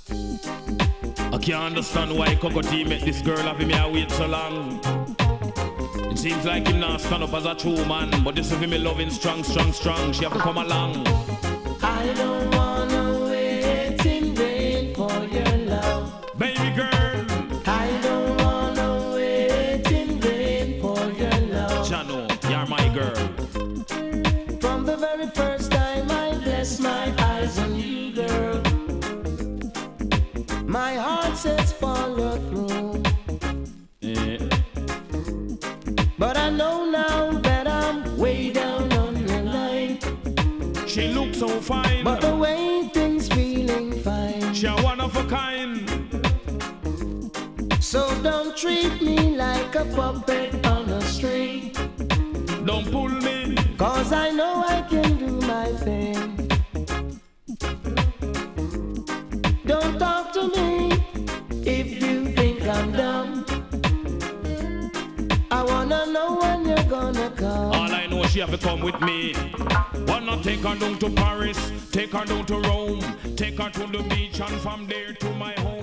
I can't understand why Coco T make this girl have me a wait so long. It seems like him not stand up as a true man, but this is me loving strong, strong, strong. She have to come along. I don't wanna wait in vain for your love, baby girl. I don't wanna wait in vain for your love. Jano, you're my girl. From the very first time I bless my eyes on you, girl, my heart says follow through. Yeah. But I know now that I'm way down on your line. She looks so fine, but the way things feeling fine. She a one of a kind. So don't treat me like a puppet on a string. Don't pull me, cause I know I can do my thing. Don't talk to me if you think I'm dumb. I wanna know when you're gonna come. All I know, she have to come with me. Wanna take her down to Paris, take her down to Rome, take her to the beach and from there to my home.